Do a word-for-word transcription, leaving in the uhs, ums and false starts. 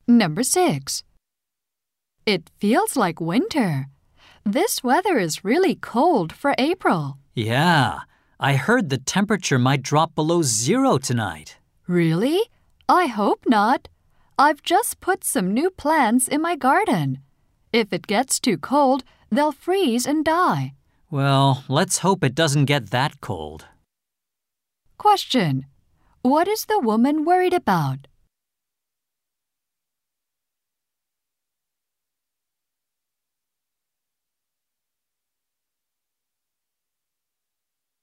Number six. It feels like winter. This weather is really cold for April. Yeah, I heard the temperature might drop below zero tonight. Really? I hope not. I've just put some new plants in my garden. If it gets too cold, they'll freeze and die. Well, let's hope it doesn't get that cold. Question. What is the woman worried about?